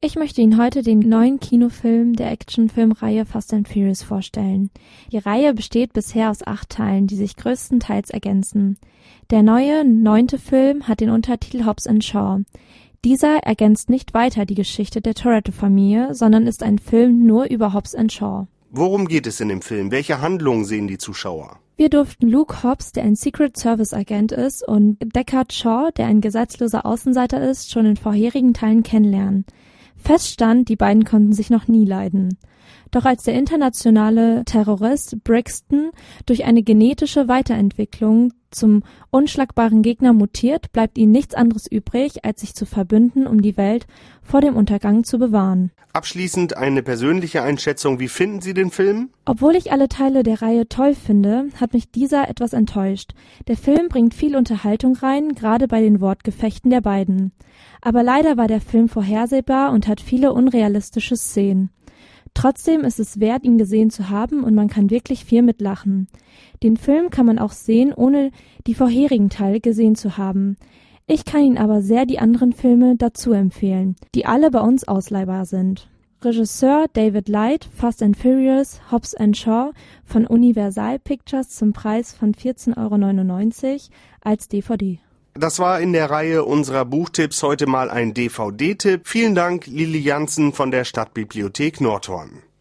Ich möchte Ihnen heute den neuen Kinofilm der Actionfilmreihe Fast and Furious vorstellen. Die Reihe besteht bisher aus 8 Teilen, die sich größtenteils ergänzen. Der neue, 9. Film hat den Untertitel Hobbs & Shaw. Dieser ergänzt nicht weiter die Geschichte der Toretto-Familie, sondern ist ein Film nur über Hobbs & Shaw. Worum geht es in dem Film? Welche Handlungen sehen die Zuschauer? Wir durften Luke Hobbs, der ein Secret Service Agent ist, und Deckard Shaw, der ein gesetzloser Außenseiter ist, schon in vorherigen Teilen kennenlernen. Fest stand, die beiden konnten sich noch nie leiden. Doch als der internationale Terrorist Brixton durch eine genetische Weiterentwicklung zum unschlagbaren Gegner mutiert, bleibt ihnen nichts anderes übrig, als sich zu verbünden, um die Welt vor dem Untergang zu bewahren. Abschließend eine persönliche Einschätzung. Wie finden Sie den Film? Obwohl ich alle Teile der Reihe toll finde, hat mich dieser etwas enttäuscht. Der Film bringt viel Unterhaltung rein, gerade bei den Wortgefechten der beiden. Aber leider war der Film vorhersehbar und hat viele unrealistische Szenen. Trotzdem ist es wert, ihn gesehen zu haben, und man kann wirklich viel mitlachen. Den Film kann man auch sehen, ohne die vorherigen Teile gesehen zu haben. Ich kann Ihnen aber sehr die anderen Filme dazu empfehlen, die alle bei uns ausleihbar sind. Regisseur David Light, Fast and Furious, Hobbs & Shaw von Universal Pictures zum Preis von 14,99 € als DVD. Das war in der Reihe unserer Buchtipps heute mal ein DVD-Tipp. Vielen Dank, Lilly Jansen von der Stadtbibliothek Nordhorn.